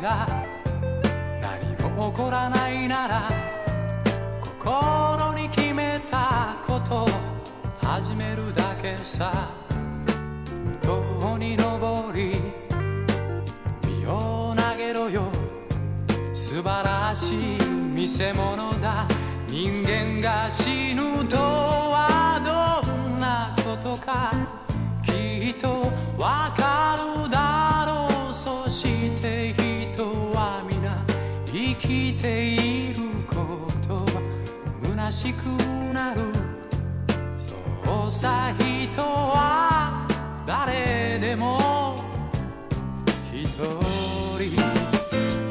が何も起こらないなら心に決めたことを始めるだけさ。塔に登り身を投げろよ、素晴らしい見せ物だ。人間が死ぬとはどんなことかきっとわかるだろう。そして人は皆生きていること虚しくなる。そうさ、人は誰でも人